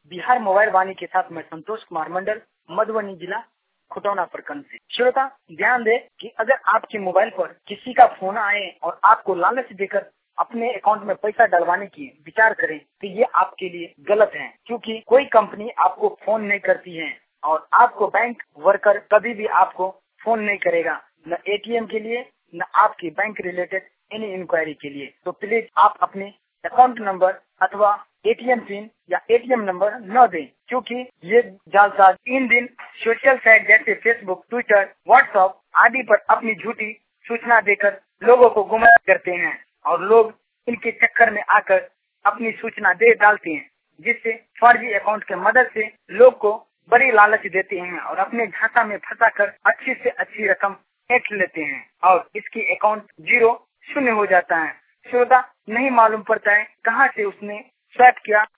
Bihar mobile वाणी के साथ मैं संतोष कुमार मंडल, मधुबनी जिला, खुटौना प्रखंड से। श्रोता ध्यान दें कि अगर आपके मोबाइल पर किसी का फोन आए और आपको लालच देकर अपने अकाउंट में पैसा डलवाने की विचार करें तो ये आपके लिए गलत है, क्योंकि कोई कंपनी आपको फोन नहीं करती है और आपको बैंक वर्कर कभी भी आपको फोन नहीं करेगा, न एटीएम के लिए न आपकी बैंक रिलेटेड एनी इंक्वायरी के लिए। तो प्लीज आप अपने अकाउंट नंबर अथवा एटीएम पिन या एटीएम नंबर न दें, क्योंकि ये जालसाज इन दिन सोशल साइट जैसे फेसबुक, ट्विटर, व्हाट्सएप आदि पर अपनी झूठी सूचना देकर लोगों को गुमराह करते हैं और लोग इनके चक्कर में आकर अपनी सूचना दे डालते हैं, जिससे फर्जी अकाउंट के मदद से लोग को बड़ी लालच देते हैं और अपने घाटा में फंसाकर अच्छी से अच्छी रकम ऐंठ लेते हैं और इसकी अकाउंट जीरो शून्य हो जाता है। श्रोता नहीं मालूम पड़ता है कहाँ से उसने स्वैप किया